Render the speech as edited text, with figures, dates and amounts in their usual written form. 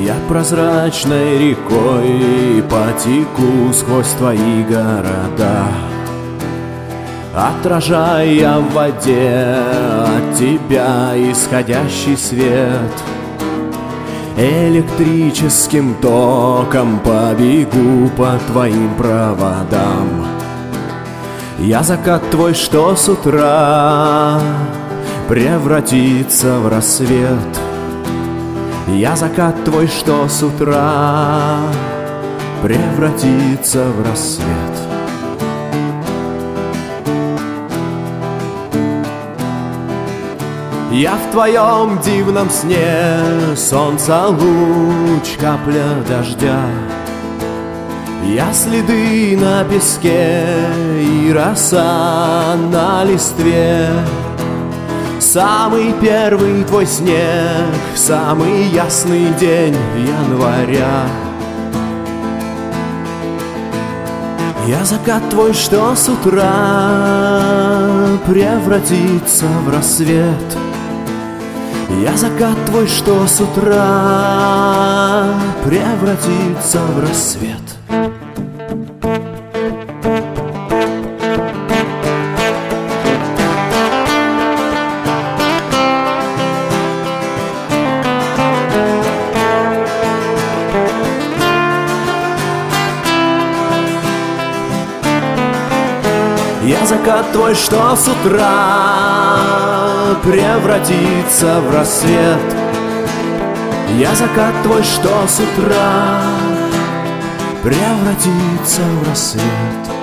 Я прозрачной рекой потеку сквозь твои города, отражая в воде от тебя исходящий свет. Электрическим током побегу по твоим проводам. Я закат твой, что с утра превратится в рассвет. Я закат твой, что с утра превратится в рассвет. Я в твоем дивном сне, солнце луч, капля дождя. Я следы на песке и роса на листве. Самый первый твой снег, самый ясный день января. Я закат твой, что с утра превратится в рассвет. Я закат твой, что с утра превратится в рассвет. Я закат твой, что с утра превратится в рассвет. Я закат твой, что с утра превратится в рассвет.